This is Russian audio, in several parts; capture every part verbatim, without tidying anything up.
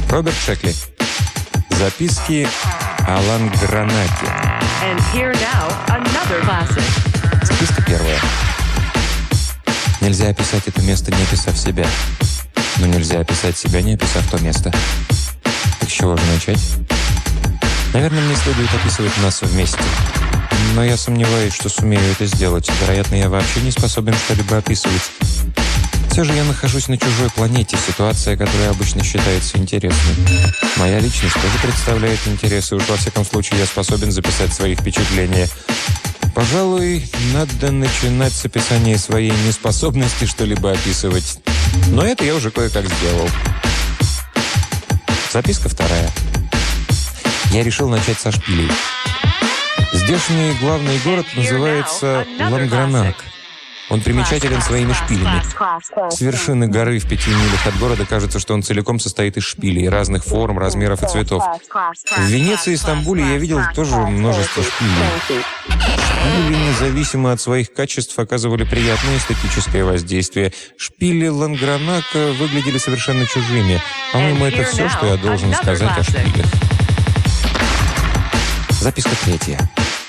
Роберт Шекли. Записки о Лангранаке. Записка первая. Нельзя описать это место, не описав себя. Но нельзя описать себя, не описав то место. Так с чего же начать? Наверное, мне следует описывать нас вместе. Но я сомневаюсь, что сумею это сделать. Вероятно, я вообще не способен что-либо описывать. Все же я нахожусь на чужой планете, ситуация, которая обычно считается интересной. Моя личность тоже представляет интересы, уж во всяком случае я способен записать свои впечатления. Пожалуй, надо начинать с описания своей неспособности что-либо описывать. Но это я уже кое-как сделал. Записка вторая. Я решил начать со шпилей. Здешний главный город называется Лангранак. Он примечателен своими шпилями. С вершины горы в пяти милях от города кажется, что он целиком состоит из шпилей разных форм, размеров и цветов. В Венеции и Стамбуле я видел тоже множество шпилей. Шпили, независимо от своих качеств, оказывали приятное эстетическое воздействие. Шпили Лангранака выглядели совершенно чужими. По-моему, это все, что я должен сказать о шпилях. Записка третья.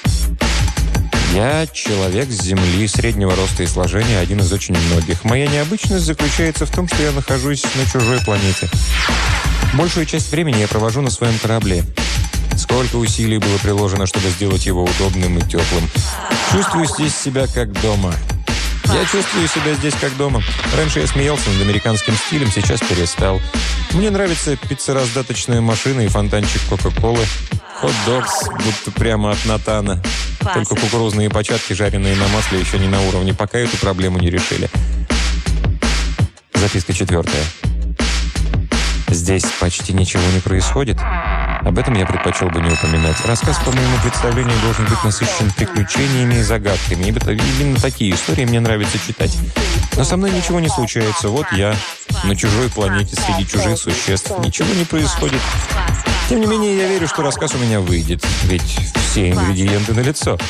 Я человек с Земли, среднего роста и сложения, один из очень многих. Моя необычность заключается в том, что я нахожусь на чужой планете. Большую часть времени я провожу на своем корабле. Сколько усилий было приложено, чтобы сделать его удобным и теплым. Чувствую здесь себя как дома. Я чувствую себя здесь как дома. Раньше я смеялся над американским стилем, сейчас перестал. Мне нравится пиццераздаточная машина и фонтанчик Кока-Колы. Хот-догс, будто прямо от Натана. Только кукурузные початки, жареные на масле, еще не на уровне. Пока эту проблему не решили. Записка четвертая. Здесь почти ничего не происходит. Об этом я предпочел бы не упоминать. Рассказ, по моему представлению, должен быть насыщен приключениями и загадками. Именно такие истории мне нравится читать. Но со мной ничего не случается. Вот я на чужой планете среди чужих существ. Ничего не происходит. Тем не менее, я верю, что рассказ у меня выйдет. Ведь все ингредиенты налицо.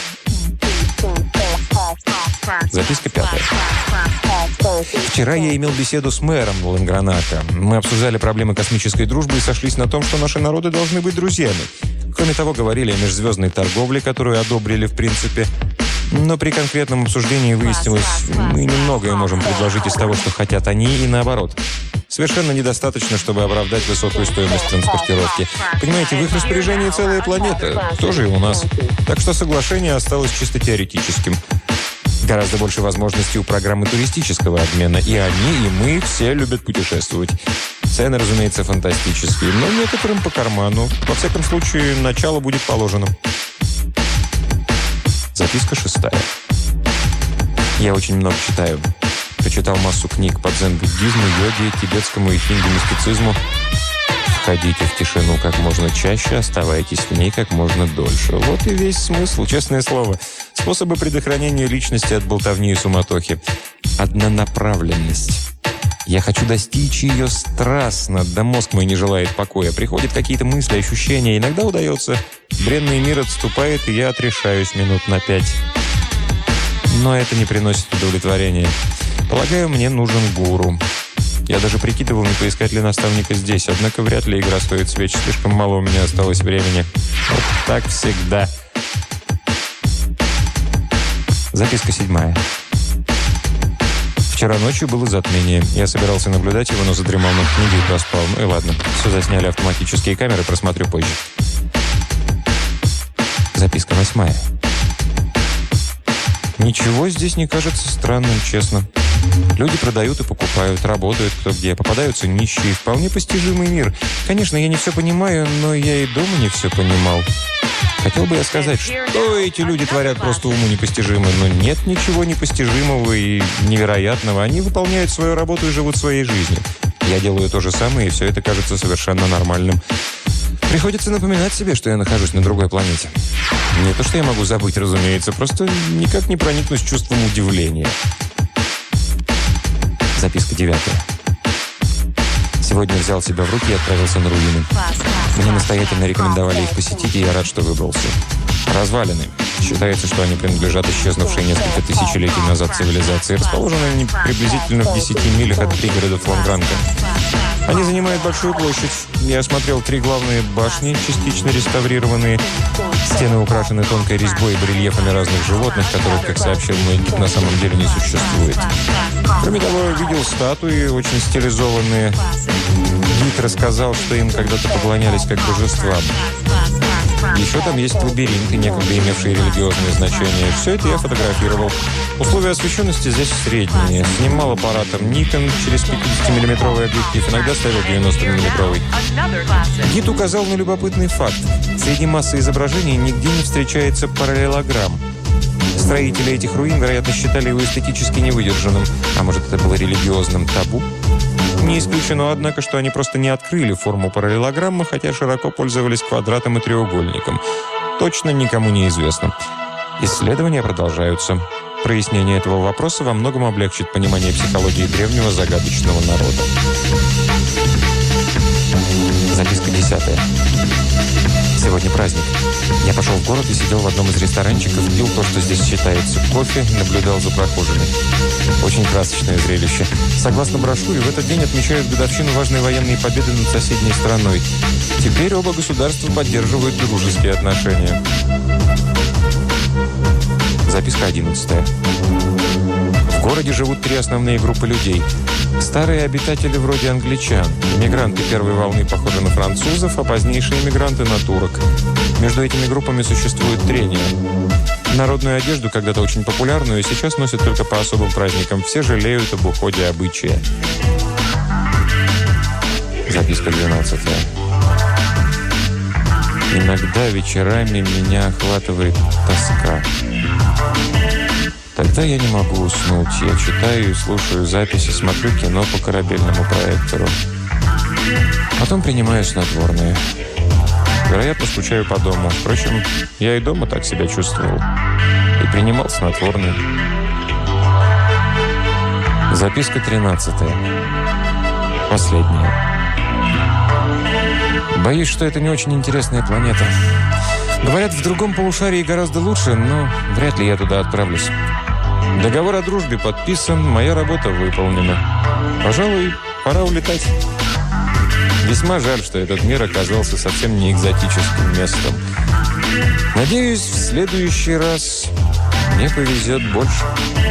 Записка пятая. Вчера я имел беседу с мэром Лангранака. Мы обсуждали проблемы космической дружбы и сошлись на том, что наши народы должны быть друзьями. Кроме того, говорили о межзвездной торговле, которую одобрили в принципе. Но при конкретном обсуждении выяснилось, мы немногое можем предложить из того, что хотят они, и наоборот. Совершенно недостаточно, чтобы оправдать высокую стоимость транспортировки. Понимаете, в их распоряжении целая планета, тоже и у нас. Так что соглашение осталось чисто теоретическим. Гораздо больше возможностей у программы туристического обмена. И они, и мы все любят путешествовать. Цены, разумеется, фантастические, но некоторым по карману. Во всяком случае, начало будет положено. Записка шестая. Я очень много читаю. Прочитал массу книг по дзен-буддизму, йоге, тибетскому и хинду-мистицизму. Входите в тишину как можно чаще, оставайтесь в ней как можно дольше. Вот и весь смысл, честное слово. Способы предохранения личности от болтовни и суматохи. Однонаправленность. Я хочу достичь ее страстно, да мозг мой не желает покоя. Приходят какие-то мысли, ощущения. Иногда удается. Бренный мир отступает, и я отрешаюсь минут на пять. Но это не приносит удовлетворения. Полагаю, мне нужен гуру. Я даже прикидывал, не поискать ли наставника здесь. Однако вряд ли игра стоит свеч. Слишком мало у меня осталось времени. Вот так всегда. Записка седьмая. Вчера ночью было затмение. Я собирался наблюдать его, но задремал над книгой и проспал. Ну и ладно. Все засняли автоматические камеры, просмотрю позже. Записка восьмая. Ничего здесь не кажется странным, честно. Люди продают и покупают, работают кто где. Попадаются нищие. Вполне постижимый мир. Конечно, я не все понимаю, но я и дома не все понимал. Хотел бы я сказать, что эти люди творят просто уму непостижимо. Но нет ничего непостижимого и невероятного. Они выполняют свою работу и живут своей жизнью. Я делаю то же самое, и все это кажется совершенно нормальным. Приходится напоминать себе, что я нахожусь на другой планете. Не то, что я могу забыть, разумеется, просто никак не проникнусь чувством удивления. Записка девятая. Сегодня взял себя в руки и отправился на руины. Мне настоятельно рекомендовали их посетить, и я рад, что выбрался. Развалины. Считается, что они принадлежат исчезнувшей несколько тысячелетий назад цивилизации. Расположены они приблизительно в десяти милях от пригородов Лангранака. Они занимают большую площадь. Я осмотрел три главные башни, частично реставрированные. Стены украшены тонкой резьбой и барельефами разных животных, которых, как сообщил мой гид, на самом деле не существует. Кроме того, видел статуи, очень стилизованные. Гид рассказал, что им когда-то поклонялись как божествам. Еще там есть лабиринты, некогда имевшие религиозное значение. Все это я фотографировал. Условия освещенности здесь средние. Снимал аппаратом Nikon через пятидесятимиллиметровый объектив, иногда ставил девяностомиллиметровый. Гид указал на любопытный факт. Среди массы изображений нигде не встречается параллелограмм. Строители этих руин, вероятно, считали его эстетически невыдержанным. А может, это было религиозным табу? Не исключено, однако, что они просто не открыли форму параллелограммы, хотя широко пользовались квадратом и треугольником. Точно никому не известно. Исследования продолжаются. Прояснение этого вопроса во многом облегчит понимание психологии древнего загадочного народа. Записка десятая. Сегодня праздник. Я пошел в город и сидел в одном из ресторанчиков, пил то, что здесь считается кофе, наблюдал за прохожими. Очень красочное зрелище. Согласно брошюре, в этот день отмечают годовщину важной военной победы над соседней страной. Теперь оба государства поддерживают дружеские отношения. Записка одиннадцатая. В городе живут три основные группы людей. Старые обитатели вроде англичан. Мигранты первой волны похожи на французов, а позднейшие мигранты на турок. Между этими группами существует трение. Народную одежду, когда-то очень популярную, сейчас носят только по особым праздникам. Все жалеют об уходе обычая. Записка двенадцатая. Иногда вечерами меня охватывает тоска. Тогда я не могу уснуть. Я читаю и слушаю записи, смотрю кино по корабельному проектору. Потом принимаю снотворное. Вероятно, скучаю по дому. Впрочем, я и дома так себя чувствовал. И принимал снотворное. Записка тринадцатая. Последняя. Боюсь, что это не очень интересная планета. Говорят, в другом полушарии гораздо лучше, но вряд ли я туда отправлюсь. Договор о дружбе подписан, моя работа выполнена. Пожалуй, пора улетать. Весьма жаль, что этот мир оказался совсем не экзотическим местом. Надеюсь, в следующий раз мне повезет больше.